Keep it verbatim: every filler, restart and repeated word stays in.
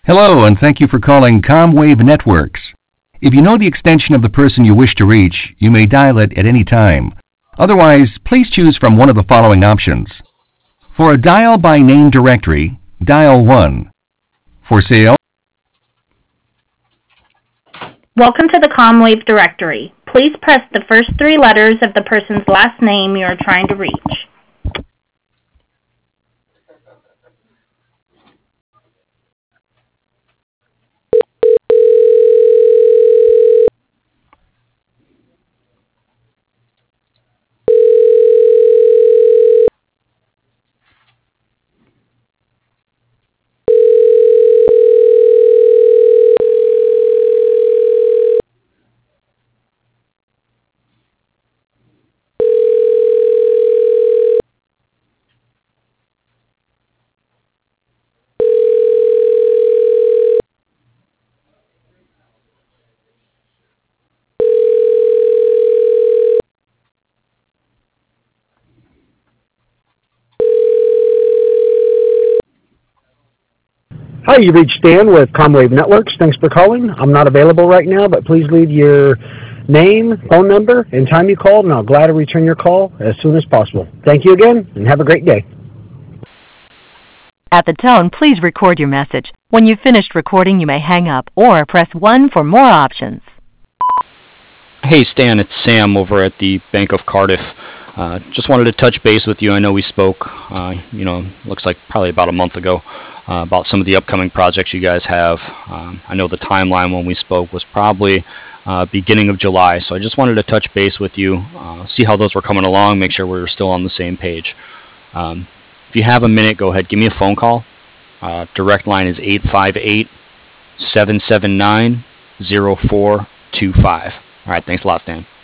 Hello, and thank you for calling Comwave Networks. If you know the extension of the person you wish to reach, you may dial it at any time. Otherwise, please choose from one of the following options. For a dial by name directory, dial one. For sale, Welcome to the Comwave directory. Please press the first three letters of the person's last name you are trying to reach. Hi, you reached Dan with Comwave Networks. Thanks for calling. I'm not available right now, but please leave your name, phone number, and time you called, and I'll gladly return your call as soon as possible. Thank you again, and have a great day. At the tone, please record your message. When you've finished recording, you may hang up or press one for more options. Hey Stan, it's Sam over at the Bank of Cardiff. Uh, just wanted to touch base with you. I know we spoke, uh, you know, looks like probably about a month ago, uh, about some of the upcoming projects you guys have. Um, I know the timeline when we spoke was probably uh, beginning of July, so I just wanted to touch base with you, uh, see how those were coming along, make sure we were still on the same page. Um, if you have a minute, go ahead, give me a phone call. Uh, direct line is eight five eight, seven seven nine, zero four two five. All right, thanks a lot, Stan.